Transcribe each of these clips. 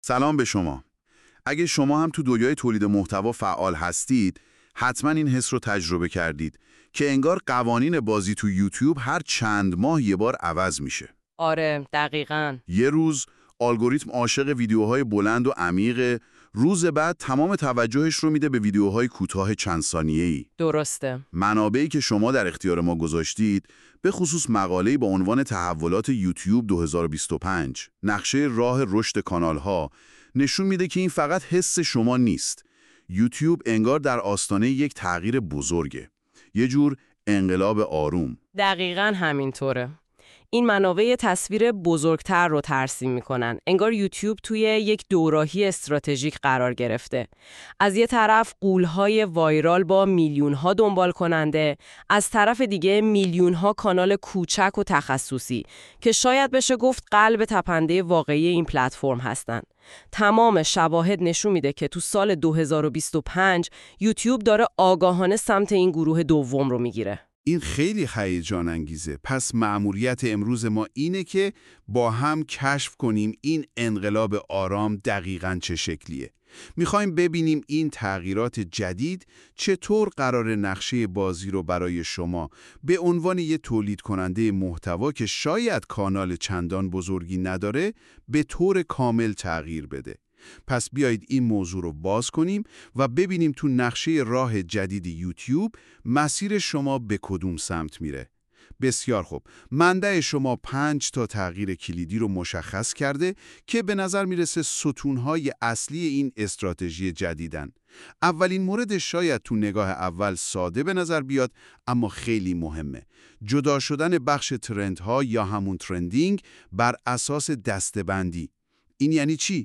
سلام به شما. اگه شما هم تو دنیای تولید محتوا فعال هستید، حتما این حس رو تجربه کردید که انگار قوانین بازی تو یوتیوب هر چند ماه یه بار عوض میشه. آره، دقیقاً. یه روز الگوریتم عاشق ویدیوهای بلند و عمیق، روز بعد تمام توجهش رو میده به ویدیوهای کوتاه چند ثانیه‌ای. درسته. منابعی که شما در اختیار ما گذاشتید، به خصوص مقاله‌ای با عنوان تحولات یوتیوب 2025، نقشه راه رشد کانال‌ها، نشون میده که این فقط حس شما نیست. یوتیوب انگار در آستانه یک تغییر بزرگه. یه جور انقلاب آروم. دقیقاً همینطوره. این منابع یه تصویر بزرگتر رو ترسیم میکنن. انگار یوتیوب توی یک دوراهی استراتژیک قرار گرفته. از یه طرف غول‌های وایرال با میلیون‌ها دنبال کننده، از طرف دیگه میلیون‌ها کانال کوچک و تخصصی که شاید بشه گفت قلب تپنده واقعی این پلتفرم هستن. تمام شواهد نشون میده که تو سال 2025 یوتیوب داره آگاهانه سمت این گروه دوم رو میگیره. این خیلی هیجان انگیزه. پس مأموریت امروز ما اینه که با هم کشف کنیم این انقلاب آرام دقیقاً چه شکلیه. میخوایم ببینیم این تغییرات جدید چطور قرار نقشه بازی رو برای شما به عنوان یه تولید کننده محتوا که شاید کانال چندان بزرگی نداره به طور کامل تغییر بده. پس بیایید این موضوع رو باز کنیم و ببینیم تو نقشه راه جدید یوتیوب مسیر شما به کدوم سمت میره. بسیار خوب. منبع شما 5 تا تغییر کلیدی رو مشخص کرده که به نظر میرسه ستونهای اصلی این استراتژی جدیدن. اولین مورد شاید تو نگاه اول ساده به نظر بیاد، اما خیلی مهمه. جدا شدن بخش ترندها یا همون ترندینگ بر اساس دسته‌بندی. این یعنی چی؟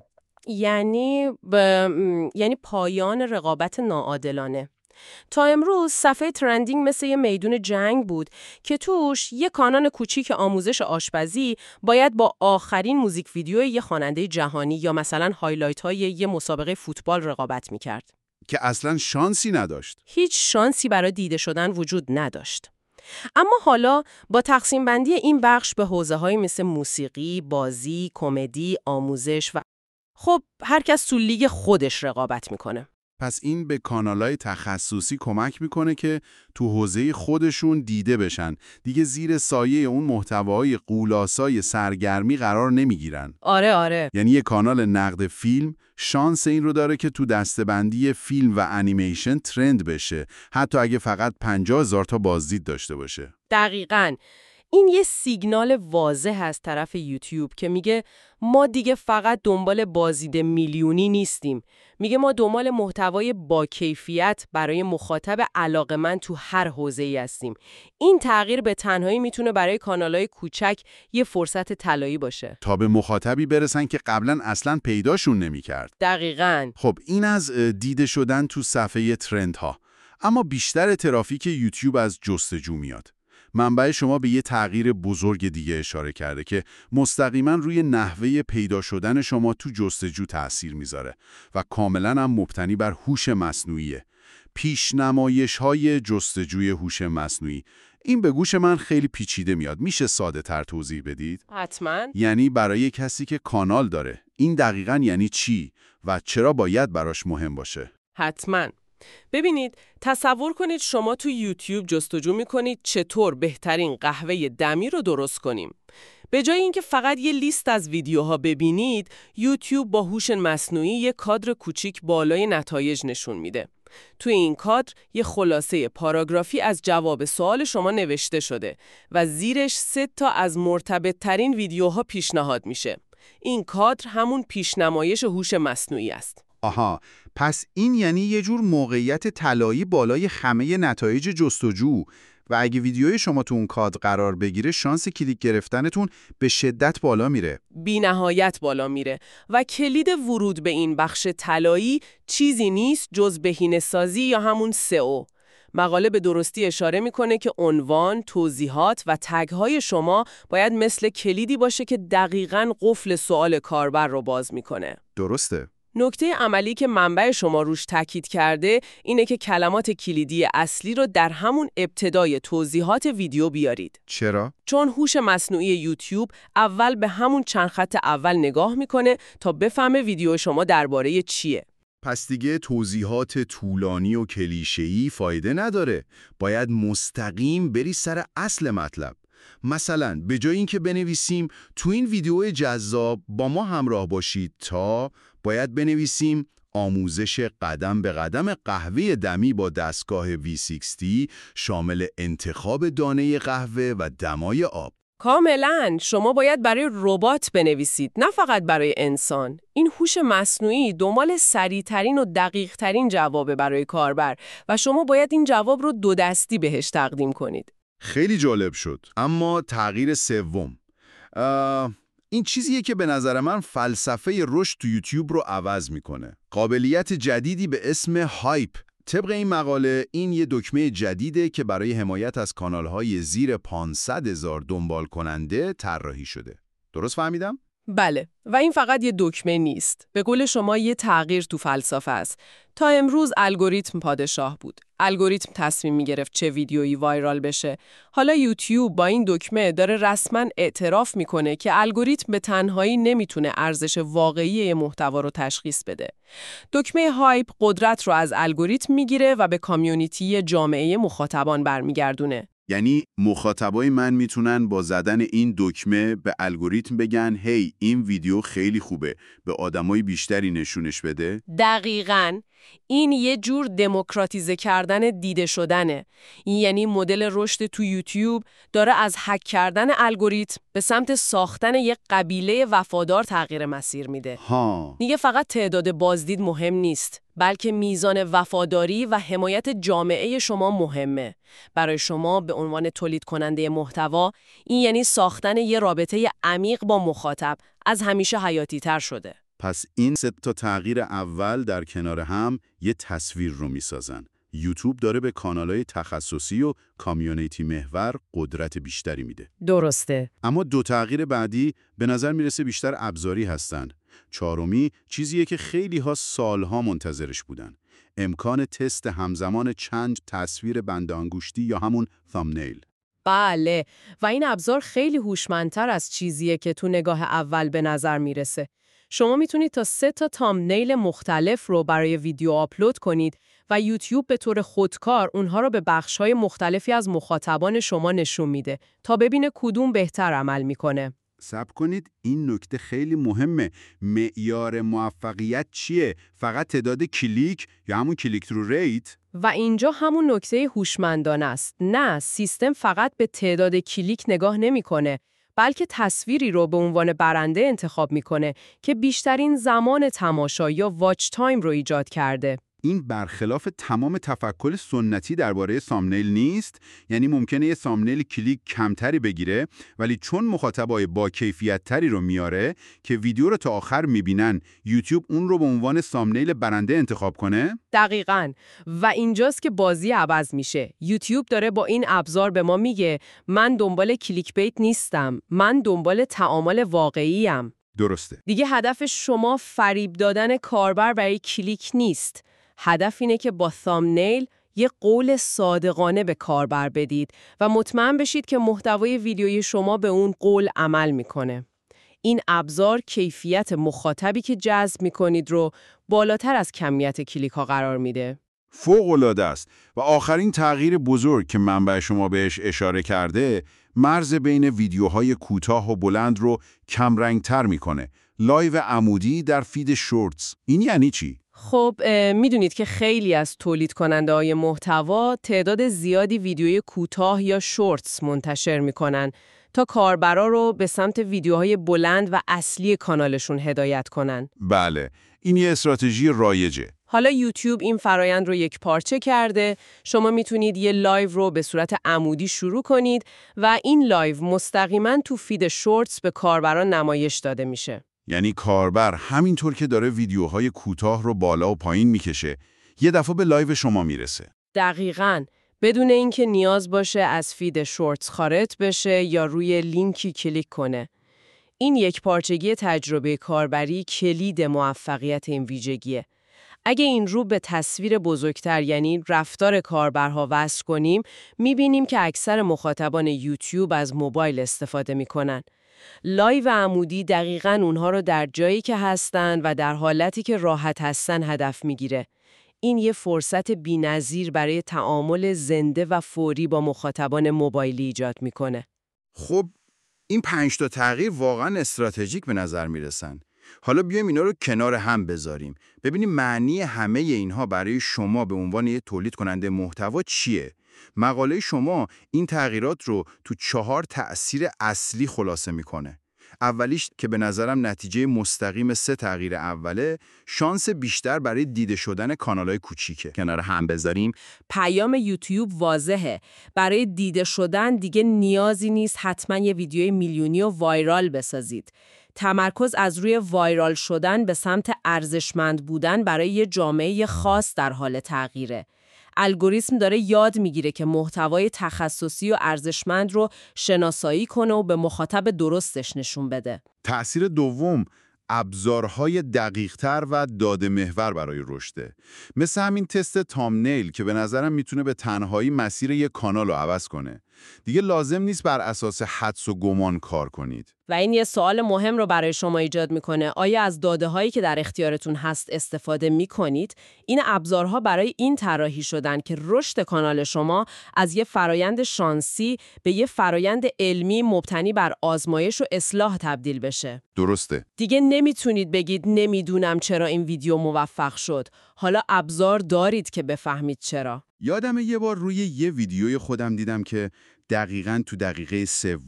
یعنی پایان رقابت ناعادلانه. تا امروز صفحه ترندینگ مثل یه میدون جنگ بود که توش یه کانال کوچیک آموزش آشپزی باید با آخرین موزیک ویدیوی یه خواننده جهانی یا مثلا هایلایت های یه مسابقه فوتبال رقابت میکرد که اصلا شانسی نداشت. هیچ شانسی برای دیده شدن وجود نداشت. اما حالا با تقسیم بندی این بخش به حوزه‌های مثل موسیقی، بازی، کمدی، آموزش و خب هر کس تو لیگ خودش رقابت میکنه. پس این به کانالای تخصصی کمک میکنه که تو حوزه خودشون دیده بشن. دیگه زیر سایه اون محتوای غولاسای سرگرمی قرار نمیگیرن. آره. یعنی یه کانال نقد فیلم شانس این رو داره که تو دسته‌بندی فیلم و انیمیشن ترند بشه، حتی اگه فقط 50,000 تا بازدید داشته باشه. دقیقاً. این یه سیگنال واضح از طرف یوتیوب که میگه ما دیگه فقط دنبال بازدید میلیونی نیستیم. میگه ما دنبال محتوای با کیفیت برای مخاطب علاقه‌مند تو هر حوزه‌ای هستیم. این تغییر به تنهایی میتونه برای کانال‌های کوچک یه فرصت طلایی باشه. تا به مخاطبی برسن که قبلا اصلا پیداشون نمی‌کرد. دقیقاً. خب این از دیده شدن تو صفحه ترندها. اما بیشتر ترافیک یوتیوب از جستجو میاد. منبع شما به یه تغییر بزرگ دیگه اشاره کرده که مستقیما روی نحوه پیدا شدن شما تو جستجو تأثیر میذاره و کاملا هم مبتنی بر هوش مصنوعیه. پیشنمایش‌های جستجوی هوش مصنوعی. این به گوش من خیلی پیچیده میاد. میشه ساده تر توضیح بدید؟ حتما. یعنی برای کسی که کانال داره، این دقیقاً یعنی چی و چرا باید براش مهم باشه؟ حتما. ببینید، تصور کنید شما تو یوتیوب جستجو میکنید چطور بهترین قهوه دمی رو درست کنیم. به جای اینکه فقط یه لیست از ویدیوها ببینید، یوتیوب با هوش مصنوعی یه کادر کوچیک بالای نتایج نشون میده. توی این کادر یه خلاصه پاراگرافی از جواب سوال شما نوشته شده و زیرش 3 تا از مرتبط ترین ویدیوها پیشنهاد میشه. این کادر همون پیشنمایش هوش مصنوعی است. آها، پس این یعنی یه جور موقعیت طلایی بالای همه نتایج جستجو و اگه ویدیوی شما تو اون کادر قرار بگیره شانس کلیک گرفتنتون به شدت بالا میره. بی نهایت بالا میره و کلید ورود به این بخش طلایی چیزی نیست جز بهینه‌سازی یا همون سئو. مقاله به درستی اشاره میکنه که عنوان، توضیحات و تگ‌های شما باید مثل کلیدی باشه که دقیقاً قفل سوال کاربر رو باز میکنه. درسته. نکته عملی که منبع شما روش تاکید کرده اینه که کلمات کلیدی اصلی رو در همون ابتدای توضیحات ویدیو بیارید. چرا؟ چون هوش مصنوعی یوتیوب اول به همون چند خط اول نگاه میکنه تا بفهمه ویدیو شما درباره چیه. پس دیگه توضیحات طولانی و کلیشه‌ای فایده نداره. باید مستقیم بری سر اصل مطلب. مثلا به جای اینکه بنویسیم تو این ویدیو جذاب با ما همراه باشید تا، باید بنویسیم آموزش قدم به قدم قهوه دمی با دستگاه V60 شامل انتخاب دانه قهوه و دمای آب. کاملاً، شما باید برای ربات بنویسید، نه فقط برای انسان. این هوش مصنوعی دنبال سریع‌ترین و دقیق‌ترین جوابه برای کاربر و شما باید این جواب رو دو دستی بهش تقدیم کنید. خیلی جالب شد. اما تغییر سوم، این چیزیه که به نظر من فلسفه رشد تو یوتیوب رو عوض میکنه. قابلیت جدیدی به اسم هایپ. طبق این مقاله این یه دکمه جدیده که برای حمایت از کانال‌های زیر 500,000 دنبال کننده طراحی شده. درست فهمیدم؟ بله، و این فقط یه دکمه نیست. به قول شما یه تغییر تو فلسفه است. تا امروز الگوریتم پادشاه بود. الگوریتم تصمیم می‌گرفت چه ویدیویی وایرال بشه. حالا یوتیوب با این دکمه داره رسما اعتراف میکنه که الگوریتم به تنهایی نمیتونه ارزش واقعی محتوا رو تشخیص بده. دکمه هایپ قدرت رو از الگوریتم میگیره و به کامیونیتی جامعه مخاطبان برمیگردونه. یعنی مخاطبای من میتونن با زدن این دکمه به الگوریتم بگن هی این ویدیو خیلی خوبه، به آدمای بیشتری نشونش بده؟ دقیقاً. این یه جور دموکراتیزه کردن دیده شدنه. یعنی مدل رشد تو یوتیوب داره از هک کردن الگوریتم به سمت ساختن یک قبیله وفادار تغییر مسیر میده. دیگه فقط تعداد بازدید مهم نیست، بلکه میزان وفاداری و حمایت جامعه شما مهمه. برای شما به عنوان تولید کننده محتوا، این یعنی ساختن یه رابطه عمیق با مخاطب از همیشه حیاتی تر شده. پس این سه تا تغییر اول در کنار هم یه تصویر رو میسازن. یوتیوب داره به کانال‌های تخصصی و کامیونیتی محور قدرت بیشتری میده. درسته. اما دو تغییر بعدی به نظر میرسه بیشتر ابزاری هستن. چهارمی چیزیه که خیلی ها سالها منتظرش بودن. امکان تست همزمان چند تصویر بند انگشتی یا همون ثامنیل. بله، و این ابزار خیلی هوشمندتر از چیزیه که تو نگاه اول به نظر میرسه. شما میتونید تا 3 تا تامنیل مختلف رو برای ویدیو آپلود کنید و یوتیوب به طور خودکار اونها رو به بخش‌های مختلفی از مخاطبان شما نشون میده تا ببینه کدوم بهتر عمل میکنه. صبر کنید، این نکته خیلی مهمه. معیار موفقیت چیه؟ فقط تعداد کلیک یا همون کلیک ترو ریت؟ و اینجا همون نکته هوشمندانه است. نه، سیستم فقط به تعداد کلیک نگاه نمیکنه، بلکه تصویری رو به عنوان برنده انتخاب میکنه که بیشترین زمان تماشا یا واچ تایم رو ایجاد کرده. این برخلاف تمام تفکر سنتی درباره ثامنیل نیست. یعنی ممکنه یه ثامنیل کلیک کمتری بگیره، ولی چون مخاطبای با کیفیت تری رو میاره که ویدیو رو تا آخر میبینن، یوتیوب اون رو به عنوان ثامنیل برنده انتخاب کنه. دقیقاً. و اینجاست که بازی عوض میشه. یوتیوب داره با این ابزار به ما میگه من دنبال کلیک بیت نیستم، من دنبال تعامل واقعی ام. درسته. دیگه هدف شما فریب دادن کاربر برای کلیک نیست. هدف اینه که با ثامنیل یه قول صادقانه به کاربر بدید و مطمئن بشید که محتوای ویدیوی شما به اون قول عمل میکنه. این ابزار کیفیت مخاطبی که جذب میکنید رو بالاتر از کمیت کلیک ها قرار میده. فوق‌العاده است. و آخرین تغییر بزرگ که منبع شما بهش اشاره کرده، مرز بین ویدیوهای کوتاه و بلند رو کم رنگ‌تر میکنه. لایو عمودی در فید شورتس. این یعنی چی؟ خب میدونید که خیلی از تولید کننده های محتوا تعداد زیادی ویدیوی کوتاه یا شورتس منتشر میکنن تا کاربرا رو به سمت ویدیوهای بلند و اصلی کانالشون هدایت کنن. بله، این یه استراتژی رایجه. حالا یوتیوب این فرایند رو یک پارچه کرده. شما میتونید یه لایو رو به صورت عمودی شروع کنید و این لایو مستقیما تو فید شورتس به کاربران نمایش داده میشه. یعنی کاربر همینطور که داره ویدیوهای کوتاه رو بالا و پایین میکشه، یه دفعه به لایو شما میرسه. دقیقاً. بدون اینکه نیاز باشه از فید شورتس خارج بشه یا روی لینکی کلیک کنه. این یکپارچگی تجربه کاربری کلید موفقیت این ویژگیه. اگه این رو به تصویر بزرگتر یعنی رفتار کاربرها وصل کنیم، می‌بینیم که اکثر مخاطبان یوتیوب از موبایل استفاده می‌کنن. لایو عمودی دقیقاً اونها رو در جایی که هستن و در حالتی که راحت هستن هدف می‌گیره. این یه فرصت بی‌نظیر برای تعامل زنده و فوری با مخاطبان موبایلی ایجاد می‌کنه. خب این 5 تا تغییر واقعا استراتژیک به نظر میرسن. حالا بیایم اینا رو کنار هم بذاریم. ببینیم معنی همه اینها برای شما به عنوان یه تولید کننده محتوا چیه؟ مقاله شما این تغییرات رو تو 4 تأثیر اصلی خلاصه میکنه. اولیش که به نظرم نتیجه مستقیم 3 تغییر اوله، شانس بیشتر برای دیده شدن کانالای کوچیکه. کنار هم بذاریم. پیام یوتیوب واضحه. برای دیده شدن دیگه نیازی نیست حتما یه ویدیوی میلیونی و وایرال بسازید. تمرکز از روی وایرال شدن به سمت ارزشمند بودن برای یه جامعه خاص در حال تغییره. الگوریتم داره یاد میگیره که محتوای تخصصی و ارزشمند رو شناسایی کنه و به مخاطب درستش نشون بده. تأثیر دوم، ابزارهای دقیق‌تر و داده محور برای رشده. مثل همین تست تامنیل که به نظرم میتونه به تنهایی مسیر یک کانال رو عوض کنه. دیگه لازم نیست بر اساس حدس و گمان کار کنید. و این یه سوال مهم رو برای شما ایجاد میکنه. آیا از داده هایی که در اختیارتون هست استفاده میکنید؟ این ابزارها برای این طراحی شدن که رشد کانال شما از یه فرایند شانسی به یه فرایند علمی مبتنی بر آزمایش و اصلاح تبدیل بشه. درسته. دیگه نمیتونید بگید نمیدونم چرا این ویدیو موفق شد. حالا ابزار دارید که بفهمید چرا. یادم یه بار روی یه ویدیوی خودم دیدم که دقیقاً تو دقیقه 3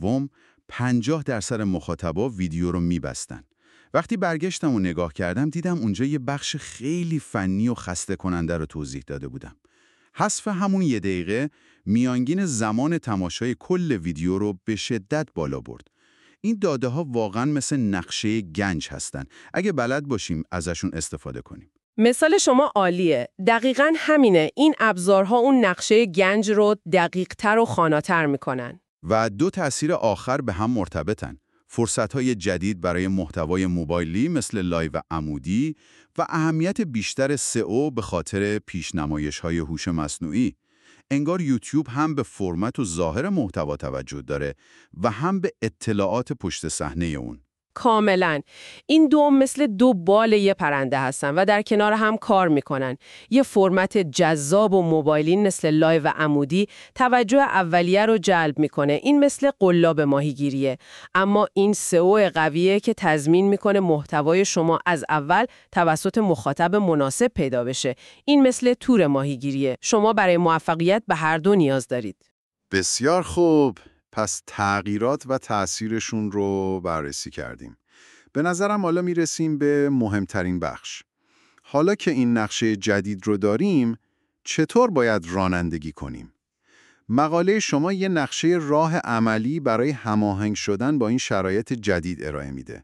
50% مخاطبا ویدیو رو میبستن. وقتی برگشتم و نگاه کردم دیدم اونجا یه بخش خیلی فنی و خسته کننده رو توضیح داده بودم. حذف همون 1 دقیقه میانگین زمان تماشای کل ویدیو رو به شدت بالا برد. این داده ها واقعاً مثل نقشه گنج هستن. اگه بلد باشیم ازشون استفاده کنیم. مثال شما عالیه. دقیقاً همینه. این ابزارها اون نقشه گنج رو دقیق‌تر و خاناتر میکنن. و 2 تأثیر آخر به هم مرتبطن. فرصت‌های جدید برای محتوای موبایلی مثل لایو عمودی و اهمیت بیشتر سئو به خاطر پیشنمایش‌های هوش مصنوعی. انگار یوتیوب هم به فرمت و ظاهر محتوا توجه داره و هم به اطلاعات پشت صحنه اون. کاملاً. این دو مثل 2 بال یه پرنده هستن و در کنار هم کار میکنن. یه فرمت جذاب و موبایلی مثل لایو و عمودی توجه اولیه رو جلب میکنه. این مثل قلاب ماهیگیریه. اما این سئو قویه که تضمین میکنه محتوای شما از اول توسط مخاطب مناسب پیدا بشه. این مثل تور ماهیگیریه. شما برای موفقیت به هر دو نیاز دارید. بسیار خوب. پس تغییرات و تأثیرشون رو بررسی کردیم. به نظرم حالا میرسیم به مهمترین بخش. حالا که این نقشه جدید رو داریم، چطور باید رانندگی کنیم؟ مقاله شما یه نقشه راه عملی برای هماهنگ شدن با این شرایط جدید ارائه میده.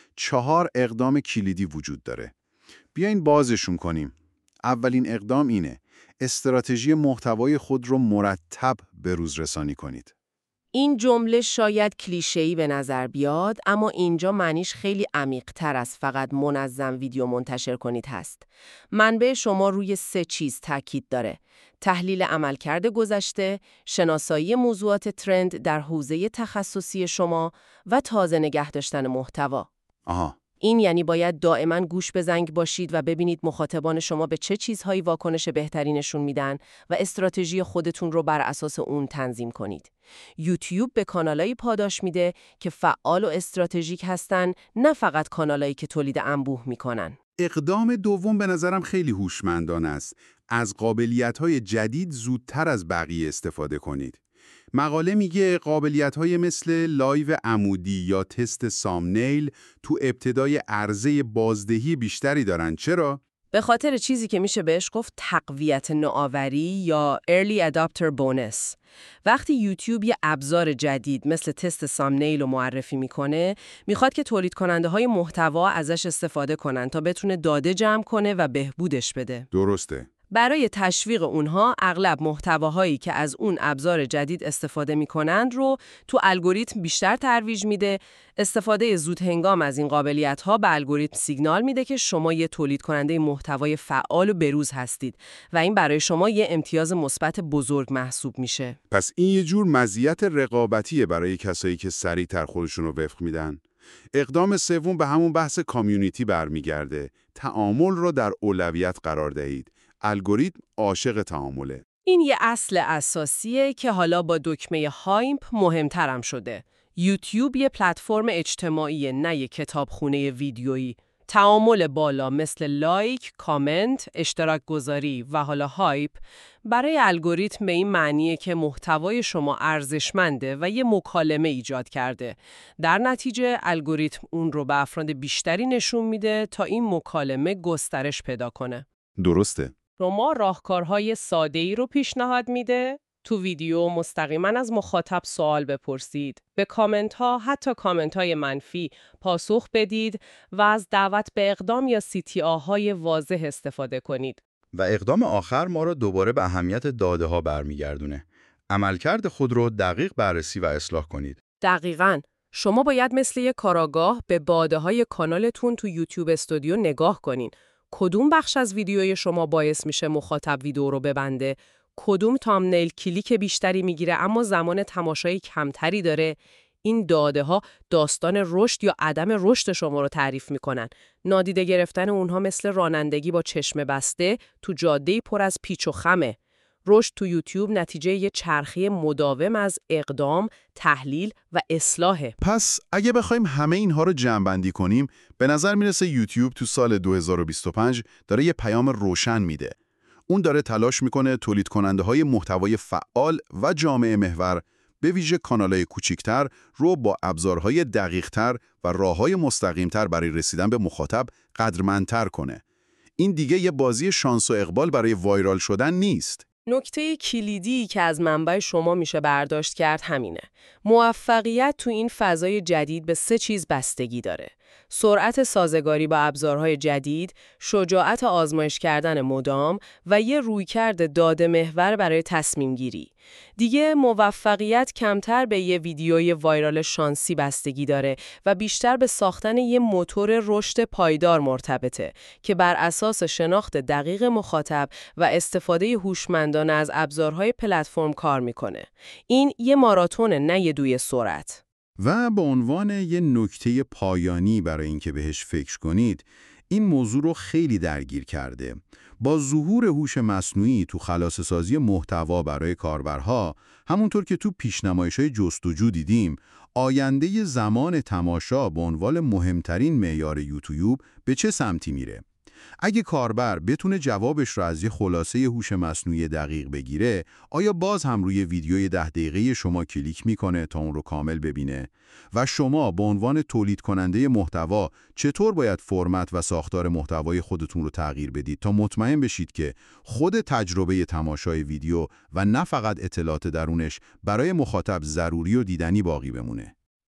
4 اقدام کلیدی وجود داره. بیاین بازشون کنیم. اولین اقدام اینه: استراتژی محتوای خود رو مرتب به روز رسانی کنید. این جمله شاید کلیشه‌ای به نظر بیاد، اما اینجا معنیش خیلی عمیق‌تر از فقط منظم ویدیو منتشر کنید هست. منبع شما روی 3 چیز تاکید داره: تحلیل عملکرد گذشته، شناسایی موضوعات ترند در حوزه تخصصی شما و تازه نگه داشتن محتوا. این یعنی باید دائما گوش به زنگ باشید و ببینید مخاطبان شما به چه چیزهایی واکنش بهتری نشون میدن و استراتژی خودتون رو بر اساس اون تنظیم کنید. یوتیوب به کانالایی پاداش میده که فعال و استراتژیک هستن، نه فقط کانالایی که تولید انبوه میکنن. اقدام دوم به نظرم خیلی هوشمندانه است. از قابلیت‌های جدید زودتر از بقیه استفاده کنید. مقاله میگه قابلیت‌های مثل لایو عمودی یا تست سامنیل تو ابتدای عرضه بازدهی بیشتری دارن. چرا؟ به خاطر چیزی که میشه بهش گفت تقویت نوآوری یا Early Adopter Bonus. وقتی یوتیوب یه ابزار جدید مثل تست سامنیل رو معرفی میکنه، میخواد که تولید کننده های محتوا ازش استفاده کنن تا بتونه داده جمع کنه و بهبودش بده. درسته. برای تشویق اونها اغلب محتواهایی که از اون ابزار جدید استفاده می‌کنند رو تو الگوریتم بیشتر ترویج میده. استفاده زود هنگام از این قابلیت‌ها به الگوریتم سیگنال میده که شما یه تولید کننده محتوای فعال و بروز هستید و این برای شما یه امتیاز مثبت بزرگ محسوب میشه. پس این یه جور مزیت رقابتیه برای کسایی که سریع‌تر خودشون رو وفق میدن. اقدام سوم به همون بحث کامیونیتی برمیگرده. تعامل رو در اولویت قرار دهید. الگوریتم عاشق تعامله. این یه اصل اساسیه که حالا با دکمه هایپ مهمترم شده. یوتیوب یه پلتفرم اجتماعی، نه یه کتابخونه ویدیویی. تعامل بالا مثل لایک، کامنت، اشتراک گذاری و حالا هایپ برای الگوریتم به این معنیه که محتوای شما ارزشمنده و یه مکالمه ایجاد کرده. در نتیجه الگوریتم اون رو به افراد بیشتری نشون میده تا این مکالمه گسترش پیدا کنه. درسته. شما راهکارهای ساده‌ای رو پیشنهاد میده. تو ویدیو مستقیما از مخاطب سوال بپرسید. به کامنت ها، حتی کامنت های منفی، پاسخ بدید و از دعوت به اقدام یا CTA-های واضح استفاده کنید. و اقدام آخر ما رو دوباره به اهمیت داده ها برمیگردونه. عملکرد خود رو دقیق بررسی و اصلاح کنید. دقیقاً. شما باید مثل یک کاراگاه به باده های کانالتون تو یوتیوب استودیو نگاه کنین. کدوم بخش از ویدیوی شما باعث میشه مخاطب ویدیو رو ببنده؟ کدوم تامنیل کلیک بیشتری میگیره اما زمان تماشای کمتری داره؟ این داده ها داستان رشد یا عدم رشد شما رو تعریف میکنن. نادیده گرفتن اونها مثل رانندگی با چشم بسته تو جاده‌ای پر از پیچ و خمه. رشد تو یوتیوب نتیجه یه چرخه مداوم از اقدام، تحلیل و اصلاحه. پس اگه بخوایم همه اینها رو جمع‌بندی کنیم، به نظر میرسه یوتیوب تو سال 2025 داره یه پیام روشن میده. اون داره تلاش میکنه تولید کننده های محتوای فعال و جامعه محور به ویژه کانال‌های کوچیک‌تر رو با ابزارهای دقیق‌تر و راه‌های مستقیم‌تر برای رسیدن به مخاطب قدرمندتر کنه. این دیگه یه بازی شانس و اقبال برای وایرال شدن نیست. نکته کلیدی که از منبع شما میشه برداشت کرد همینه. موفقیت تو این فضای جدید به 3 چیز بستگی داره. سرعت سازگاری با ابزارهای جدید، شجاعت آزمایش کردن مدام و یه رویکرد داده محور برای تصمیم گیری. دیگه موفقیت کمتر به یه ویدیوی وایرال شانسی بستگی داره و بیشتر به ساختن یه موتور رشد پایدار مرتبطه که بر اساس شناخت دقیق مخاطب و استفاده هوشمندانه از ابزارهای پلتفرم کار میکنه. این یه ماراتونه، نه یه دوی سرعت. و به عنوان یه نکته پایانی برای اینکه بهش فکر کنید، این موضوع رو خیلی درگیر کرده. با ظهور هوش مصنوعی تو خلاصه‌سازی محتوا برای کاربرها، همونطور که تو پیشنمایش‌های جستجو دیدیم، آینده زمان تماشا به عنوان مهمترین معیار یوتیوب به چه سمتی میره؟ اگه کاربر بتونه جوابش رو از یه خلاصه هوش مصنوعی دقیق بگیره، آیا باز هم روی ویدیوی 10 دقیقه شما کلیک میکنه تا اون رو کامل ببینه؟ و شما به عنوان تولید کننده محتوا چطور باید فرمت و ساختار محتوای خودتون رو تغییر بدید تا مطمئن بشید که خود تجربه تماشای ویدیو و نه فقط اطلاعات درونش برای مخاطب ضروری و دیدنی باقی بمونه؟